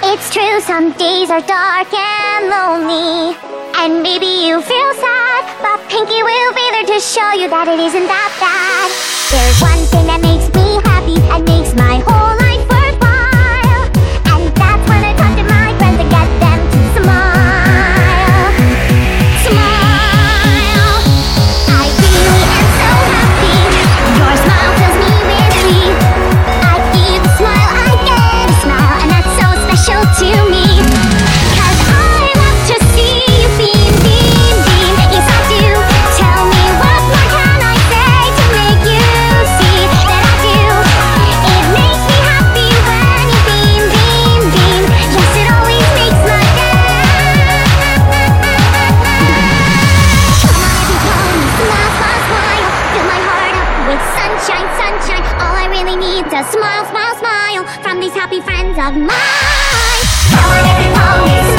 It's true, some days are dark and lonely, and maybe you feel sad, but Pinky will be there to show you that it isn't that bad. There's one thing that makes me happy and makes my whole life worthwhile, and that's when I talk to my friends and get them to smile. Smile. I really am so happy. Your smile fills me with glee. I give a smile, I get a smile, and that's so special to me. 'Cause I love to see you beam, beam, beam. Yes, I do. Tell me what more can I say to make you see that I do. It makes me happy when you beam, beam, beam. Yes, it always makes my day. Come on, everybody, smile, smile, smile. Fill my heart up with sunshine, sunshine. All I really need is a smile, smile, smile from these happy friends of mine. Come on, everybody,